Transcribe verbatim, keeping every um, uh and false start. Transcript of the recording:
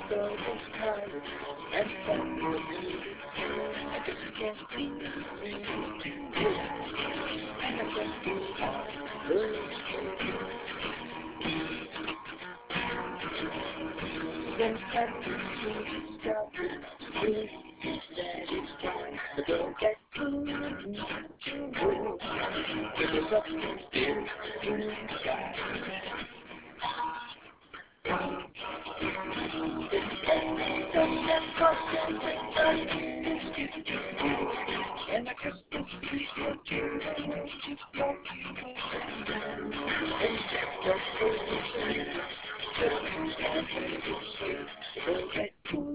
girl is kind and fun to me. I just can't see it. And I can't do all when everything started to be satisfied. The girl get good to go. With the substance still in the sky. And I just don't see your children keep walking up and down. And just a fool, just a fool, just a fool,